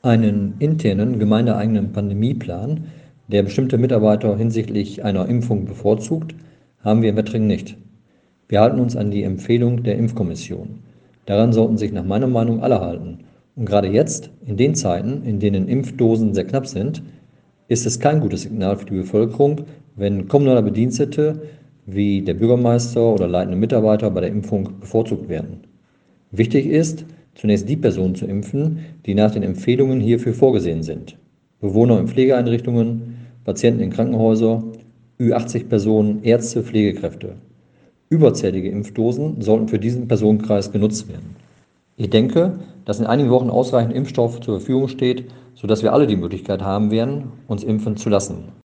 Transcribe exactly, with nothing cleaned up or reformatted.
Einen internen, gemeindeeigenen Pandemieplan, der bestimmte Mitarbeiter hinsichtlich einer Impfung bevorzugt, haben wir in Wettringen nicht. Wir halten uns an die Empfehlung der Impfkommission. Daran sollten sich nach meiner Meinung alle halten. Und gerade jetzt, in den Zeiten, in denen Impfdosen sehr knapp sind, ist es kein gutes Signal für die Bevölkerung, wenn kommunale Bedienstete wie der Bürgermeister oder leitende Mitarbeiter bei der Impfung bevorzugt werden. Wichtig ist, zunächst die Personen zu impfen, die nach den Empfehlungen hierfür vorgesehen sind. Bewohner in Pflegeeinrichtungen, Patienten in Krankenhäusern, Ü achtzig Personen, Ärzte, Pflegekräfte. Überzählige Impfdosen sollten für diesen Personenkreis genutzt werden. Ich denke, dass in einigen Wochen ausreichend Impfstoff zur Verfügung steht, sodass wir alle die Möglichkeit haben werden, uns impfen zu lassen.